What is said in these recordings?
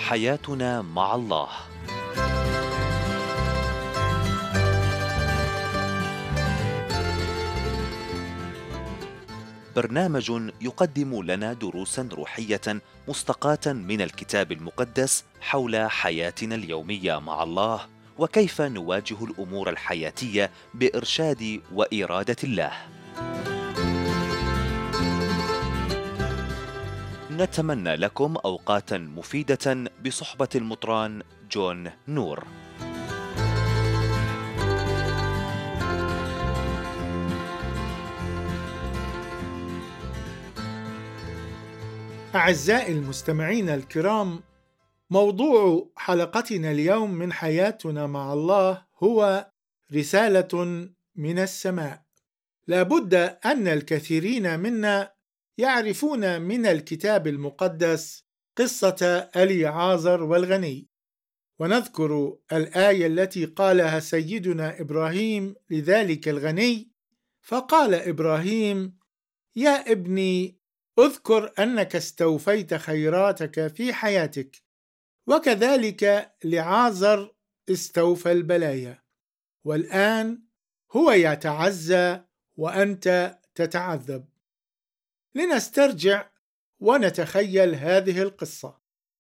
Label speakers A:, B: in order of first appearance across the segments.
A: حياتنا مع الله. برنامج يقدم لنا دروسا روحية مستقاة من الكتاب المقدس حول حياتنا اليومية مع الله، وكيف نواجه الأمور الحياتية بإرشاد وإرادة الله. نتمنى لكم أوقاتا مفيدة بصحبة المطران جون نور.
B: أعزائي المستمعين الكرام، موضوع حلقتنا اليوم من حياتنا مع الله هو رسالة من السماء. لابد أن الكثيرين منا يعرفون من الكتاب المقدس قصة إليعازر والغني، ونذكر الآية التي قالها سيدنا إبراهيم لذلك الغني، فقال إبراهيم: يا ابني، اذكر أنك استوفيت خيراتك في حياتك، وكذلك لعازر استوفى البلايا، والآن هو يتعزى وأنت تتعذب. لنسترجع ونتخيل هذه القصة،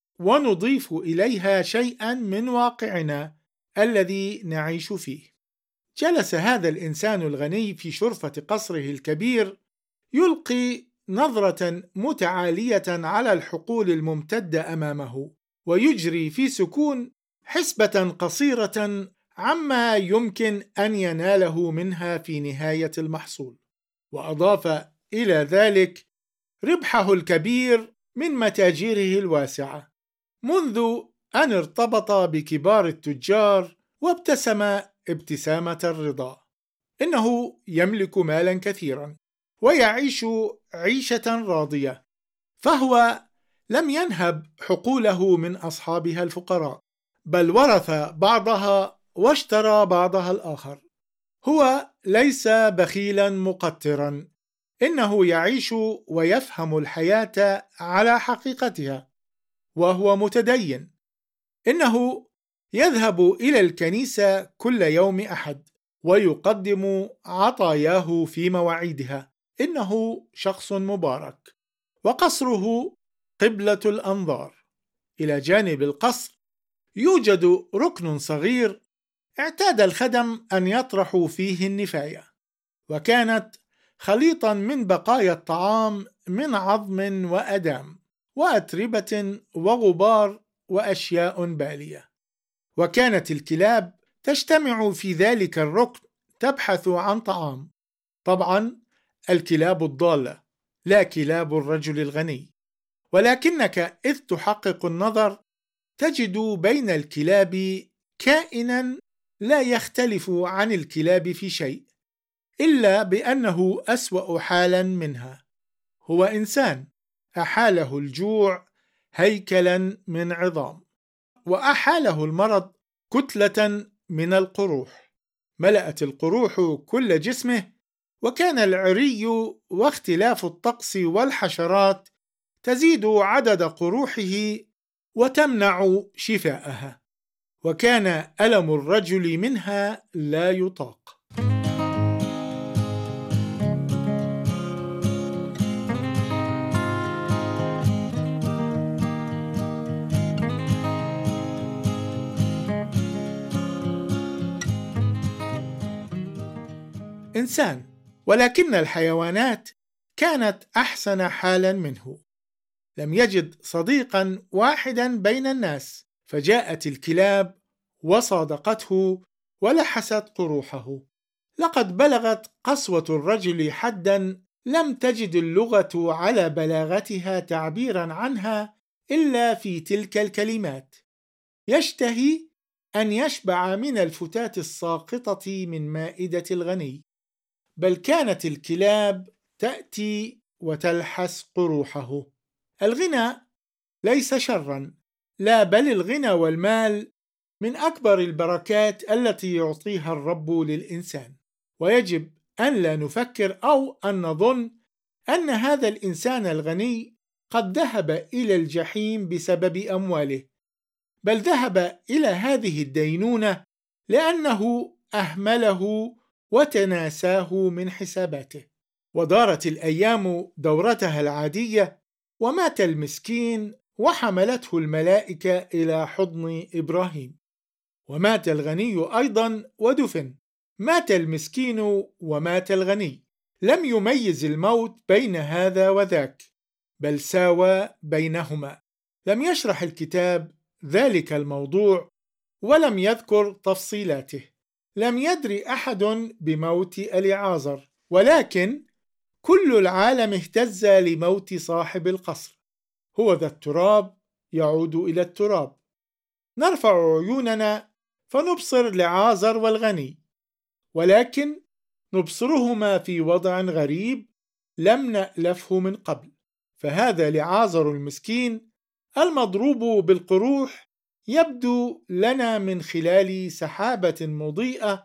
B: ونضيف إليها شيئا من واقعنا الذي نعيش فيه. جلس هذا الإنسان الغني في شرفة قصره الكبير، يلقي نظرة متعالية على الحقول الممتدة أمامه، ويجري في سكون حسبة قصيرة عما يمكن أن يناله منها في نهاية المحصول. وأضاف إلى ذلك ربحه الكبير من متاجره الواسعة، منذ أن ارتبط بكبار التجار وابتسم ابتسامة الرضا. إنه يملك مالا كثيرا ويعيش عيشة راضية، فهو لم ينهب حقوله من أصحابها الفقراء، بل ورث بعضها واشترى بعضها الآخر. هو ليس بخيلا مقترا، إنه يعيش ويفهم الحياة على حقيقتها، وهو متدين. إنه يذهب إلى الكنيسة كل يوم أحد ويقدم عطاياه في مواعيدها. إنه شخص مبارك، وقصره قبلة الأنظار. إلى جانب القصر يوجد ركن صغير اعتاد الخدم أن يطرحوا فيه النفاية، وكانت خليطا من بقايا الطعام من عظم وأدام وأتربة وغبار وأشياء بالية. وكانت الكلاب تجتمع في ذلك الركن تبحث عن طعام، طبعا الكلاب الضالة، لا كلاب الرجل الغني. ولكنك إذ تحقق النظر تجد بين الكلاب كائنا لا يختلف عن الكلاب في شيء، إلا بأنه أسوأ حالا منها. هو إنسان أحاله الجوع هيكلا من عظام، وأحاله المرض كتلة من القروح، ملأت القروح كل جسمه، وكان العري واختلاف الطقس والحشرات تزيد عدد قروحه وتمنع شفاءها، وكان ألم الرجل منها لا يطاق. إنسان، ولكن الحيوانات كانت أحسن حالا منه. لم يجد صديقا واحدا بين الناس، فجاءت الكلاب وصادقته ولحست قروحه. لقد بلغت قسوة الرجل حدا لم تجد اللغة على بلاغتها تعبيرا عنها إلا في تلك الكلمات: يشتهي أن يشبع من الفتاة الساقطة من مائدة الغني. بل كانت الكلاب تأتي وتلحس قروحه. الغنى ليس شرا، لا، بل الغنى والمال من أكبر البركات التي يعطيها الرب للإنسان، ويجب أن لا نفكر أو أن نظن أن هذا الإنسان الغني قد ذهب إلى الجحيم بسبب أمواله، بل ذهب إلى هذه الدينونة لأنه أهمله وتناساه من حساباته. ودارت الأيام دورتها العادية، ومات المسكين وحملته الملائكة إلى حضن إبراهيم. ومات الغني أيضا ودفن. مات المسكين ومات الغني، لم يميز الموت بين هذا وذاك، بل ساوى بينهما. لم يشرح الكتاب ذلك الموضوع ولم يذكر تفصيلاته. لم يدري أحد بموت أليعازر، ولكن كل العالم اهتز لموت صاحب القصر. هو ذا التراب يعود إلى التراب. نرفع عيوننا فنبصر لعازر والغني، ولكن نبصرهما في وضع غريب لم نألفه من قبل. فهذا لعازر المسكين المضروب بالقروح يبدو لنا من خلال سحابة مضيئة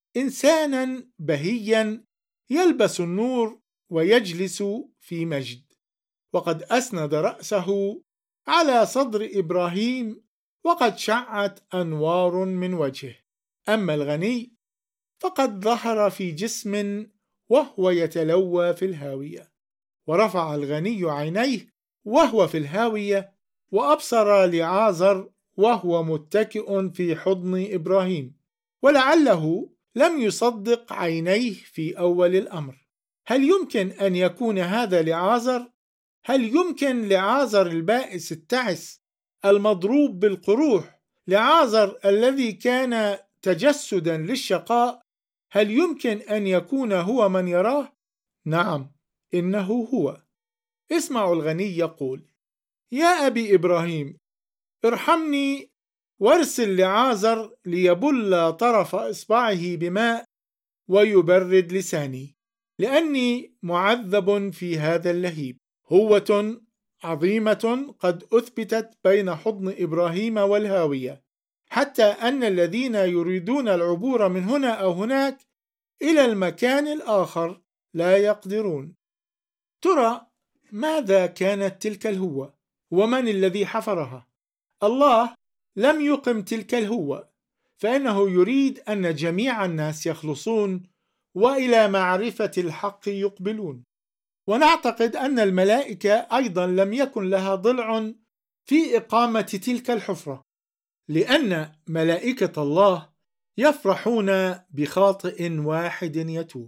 B: إنسانا بهيا يلبس النور ويجلس في مجد، وقد أسند رأسه على صدر إبراهيم، وقد شعت أنوار من وجهه. أما الغني فقد ظهر في جسم وهو يتلوى في الهاوية. ورفع الغني عينيه وهو في الهاوية، وأبصر لعازر وهو متكئ في حضن إبراهيم، ولعله لم يصدق عينيه في أول الأمر. هل يمكن أن يكون هذا لعازر؟ هل يمكن لعازر البائس التعس المضروب بالقروح، لعازر الذي كان تجسدا للشقاء، هل يمكن أن يكون هو من يراه؟ نعم، إنه هو. اسمعوا الغني يقول: يا أبي إبراهيم، ارحمني وارسل لعازر ليبل طرف إصبعه بماء ويبرد لساني، لأني معذب في هذا اللهيب. هوة عظيمة قد أثبتت بين حضن إبراهيم والهاوية، حتى أن الذين يريدون العبور من هنا أو هناك إلى المكان الآخر لا يقدرون. ترى ماذا كانت تلك الهوة؟ ومن الذي حفرها؟ الله لم يقم تلك الهوة، فإنه يريد أن جميع الناس يخلصون وإلى معرفة الحق يقبلون. ونعتقد أن الملائكة أيضا لم يكن لها ضلع في إقامة تلك الحفرة، لأن ملائكة الله يفرحون بخاطئ واحد يتوب.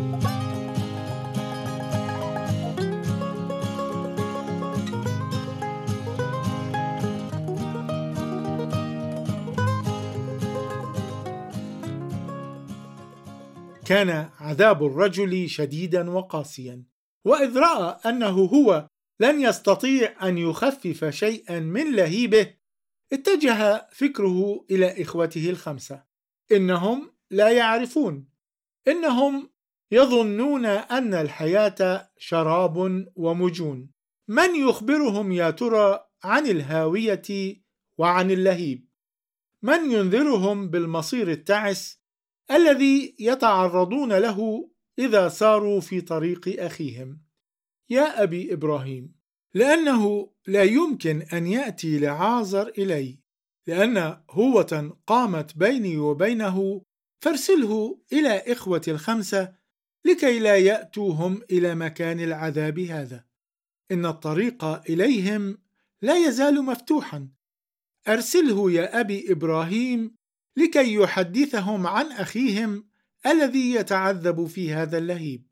B: كان عذاب الرجل شديدا وقاسيا، وإذ رأى أنه هو لن يستطيع أن يخفف شيئا من لهيبه، اتجه فكره إلى إخوته الخمسة. إنهم لا يعرفون، إنهم يظنون أن الحياة شراب ومجون. من يخبرهم يا ترى عن الهاوية وعن اللهيب؟ من ينذرهم بالمصير التعس الذي يتعرضون له إذا ساروا في طريق أخيهم؟ يا أبي إبراهيم، لأنه لا يمكن أن يأتي لعازر إلي، لأن هوة قامت بيني وبينه، فارسله إلى إخوة الخمسة لكي لا يأتوا هم إلى مكان العذاب هذا. إن الطريق إليهم لا يزال مفتوحا. أرسله يا أبي إبراهيم لكي يحدثهم عن أخيهم الذي يتعذب في هذا اللهيب.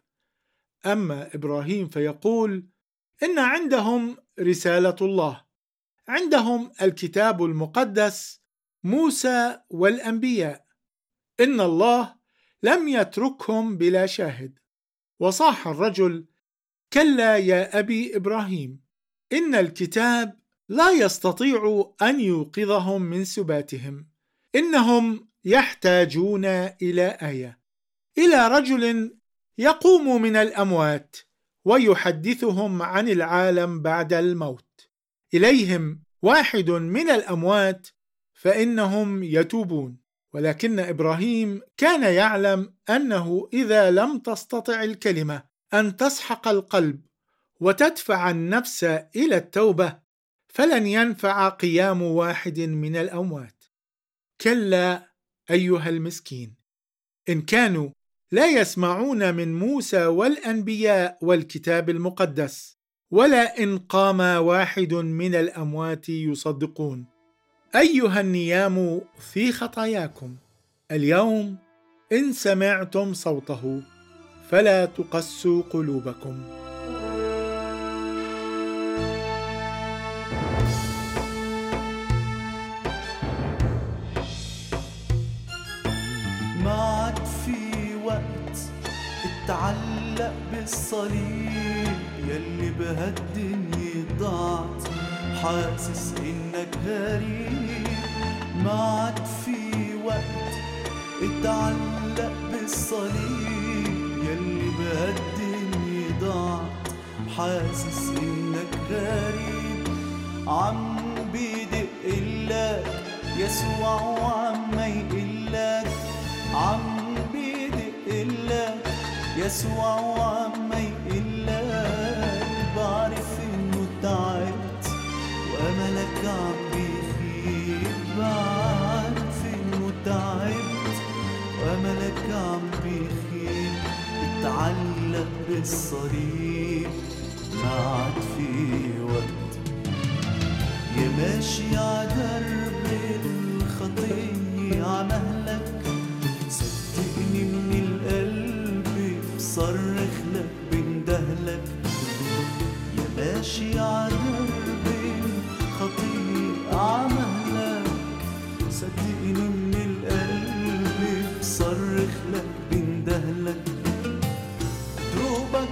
B: أما إبراهيم فيقول إن عندهم رسالة الله، عندهم الكتاب المقدس، موسى والأنبياء. إن الله لم يتركهم بلا شاهد. وصاح الرجل: كلا يا أبي إبراهيم، إن الكتاب لا يستطيع أن يوقظهم من سباتهم. إنهم يحتاجون إلى آية، إلى رجل يقوم من الأموات ويحدثهم عن العالم بعد الموت. إليهم واحد من الأموات فإنهم يتوبون. ولكن إبراهيم كان يعلم أنه إذا لم تستطع الكلمة أن تسحق القلب وتدفع النفس إلى التوبة، فلن ينفع قيام واحد من الأموات. كلا أيها المسكين، إن كانوا لا يسمعون من موسى والأنبياء والكتاب المقدس، ولا إن قام واحد من الأموات يصدقون. أيها النيام في خطاياكم، اليوم إن سمعتم صوته فلا تقسوا قلوبكم.
C: ما عاد في وقت اتعلق بالصليب، يلي بهالدنيا ضاعت حاسس انك غريب. ما عاد في وقت اتعلق بالصليب، يلي بهالدنيا ضاعت حاسس انك غريب. عم بيدقلك يسوع وعم يقلك، عم بيدقلك يسوع وعم يقلك. بعرف انه تعبت واملك عم بيخيب، بعرف انه تعبت واملك عم بيخيب. اتعلق بالصليب ما عاد في وقت، يا ماشي عدرب الخطية عمهلك. صدقني من القلب بصرخ لك بندهلك، يا ماشي عدرب الخطية عمهلك. صدقني من القلب بصرخ لك بندهلك. دروبك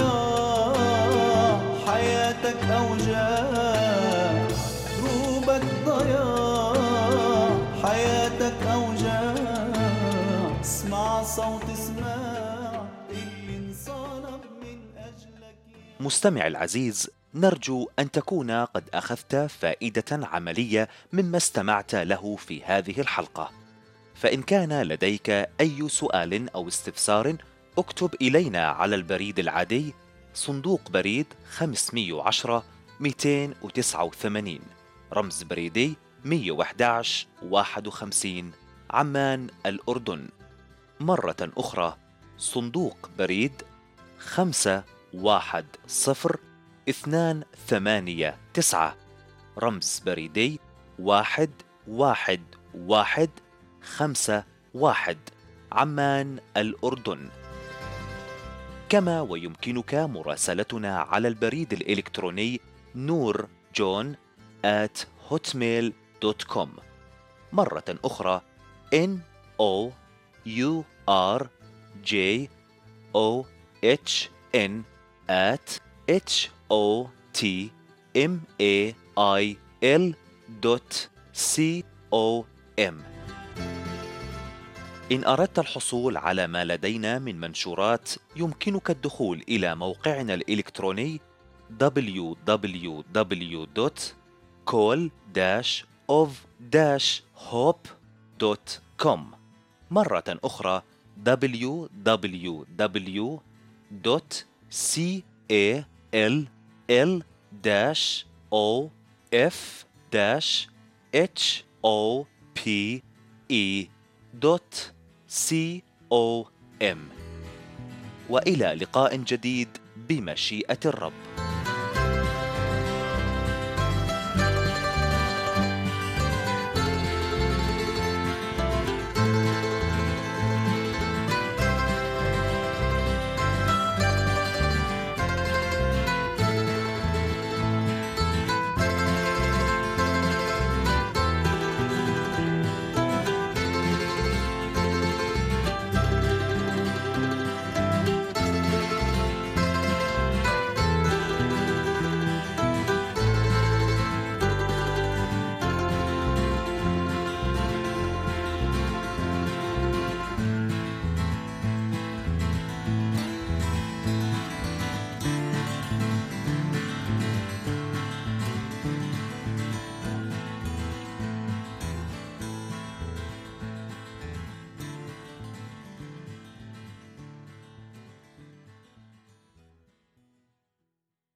C: ضياع حياتك أوجاع، دروبك ضياع حياتك أوجاع. اسمع صوت اسمع اللي انصلب من أجلك.
A: مستمع العزيز، نرجو أن تكون قد أخذت فائدة عملية مما استمعت له في هذه الحلقة. فإن كان لديك أي سؤال أو استفسار، اكتب إلينا على البريد العادي صندوق بريد 510 289 رمز بريدي 111 51 عمان الأردن. مرة أخرى صندوق بريد 510-289 رمز بريدي 11151 عمان الأردن. كما ويمكنك مراسلتنا على البريد الإلكتروني noorjohn@hotmail.com. مرة أخرى nourjohn@hotmail.com. إن أردت الحصول على ما لدينا من منشورات، يمكنك الدخول إلى موقعنا الإلكتروني www.call-of-hope.com. مرة أخرى www.call-of-hope.com. وإلى لقاء جديد بمشيئة الرب.